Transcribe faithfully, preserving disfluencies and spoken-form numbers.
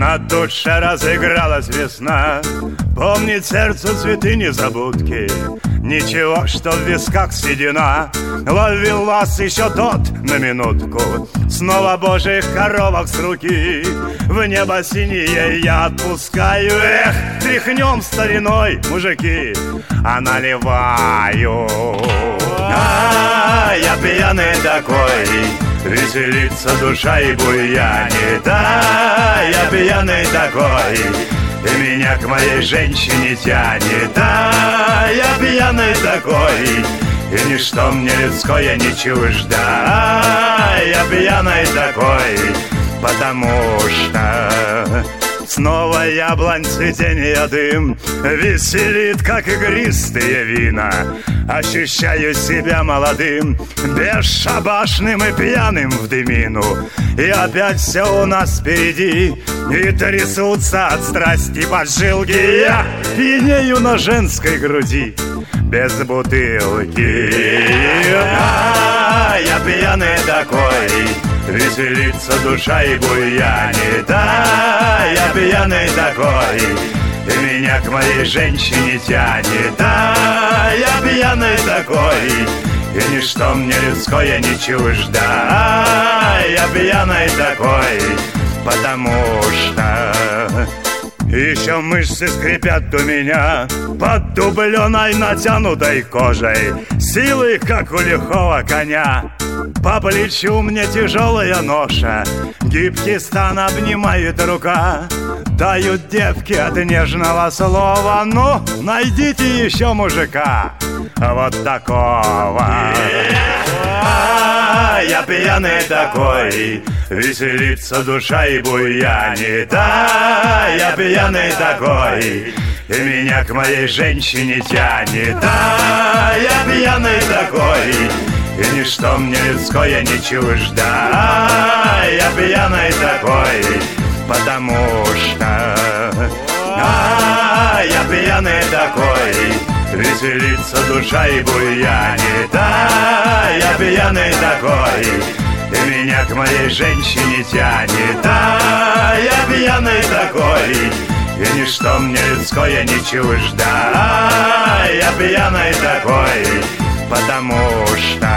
На душе разыгралась весна, помнит сердце цветы незабудки. Ничего, что в висках седина, ловил вас еще тот на минутку. Снова божьих коровок с руки в небо синее я отпускаю. Эх, тряхнем стариной, мужики, а наливаю. А, я пьяный такой, веселится душа и буянит. А, я пьяный такой, и меня к моей женщине тянет. А, я пьяный такой, и ничто мне людское не чуждо. А, я пьяный такой, потому что снова яблонь цветения дым веселит, как игристые вина. Ощущаю себя молодым, бесшабашным и пьяным в дымину. И опять все у нас впереди, и трясутся от страсти поджилки. Я пьянею на женской груди без бутылки. А, я пьяный такой, веселится душа и буянит. А, я пьяный такой, и меня к моей женщине тянет. А, я пьяный такой, и ничто мне людское не чуждо. А, я пьяный такой, потому что еще мышцы скрипят у меня под дубленой натянутой кожей, силы, как у лихого коня. По плечу мне тяжелая ноша, гибкий стан обнимает рука. Тают девки от нежного слова, ну, найдите еще мужика вот такого. А, я пьяный такой, веселится душа и буянит. А, я пьяный такой, и меня к моей женщине тянет. А, я пьяный такой, и ничто мне людское не чуждо. А, я пьяный такой, потому что а, я пьяный такой, веселится душа и буянит. А, я пьяный такой, и меня к моей женщине тянет. А, я пьяный такой, и ничто мне людское не чуждо. А, я пьяный такой, потому что